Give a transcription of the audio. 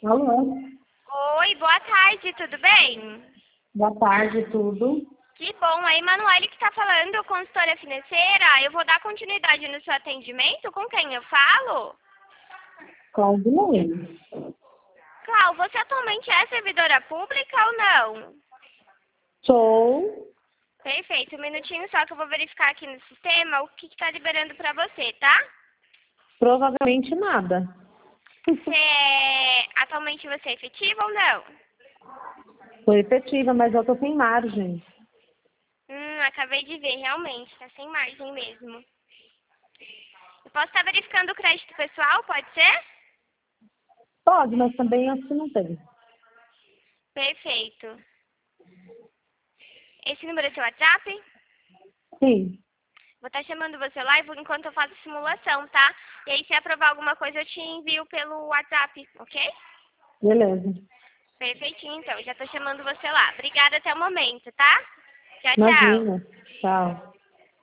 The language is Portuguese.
Alô, Oi, boa tarde, tudo bem? boa tarde, tudo. Que bom, a Emanuele que está falando, consultora financeira. Eu vou dar continuidade no seu atendimento. Com quem eu falo? Claudinei. Clau, você atualmente é servidora pública ou não? Sou, Perfeito, um minutinho só que eu vou verificar aqui no sistema o que está liberando para você, tá? provavelmente nada. Atualmente você é efetiva ou não? Sou efetiva, mas eu tô sem margem. Acabei de ver, realmente, tá sem margem mesmo. Eu posso estar verificando o crédito pessoal, pode ser? Pode, mas também acho que não tem. Perfeito. Esse número é seu WhatsApp? Sim, Vou estar chamando você lá enquanto eu faço simulação, tá? E aí, se aprovar alguma coisa, eu te envio pelo WhatsApp, ok? beleza. Perfeitinho, então. Já tô chamando você lá. Obrigada até o momento, tá? Tchau, tchau. Imagina. Tchau.